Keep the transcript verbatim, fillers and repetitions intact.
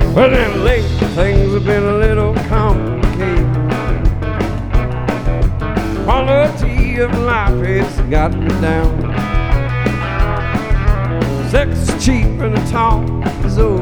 Well, then late things have been a little complicated. Quality of life has got me down. Sex is cheap and the talk is over.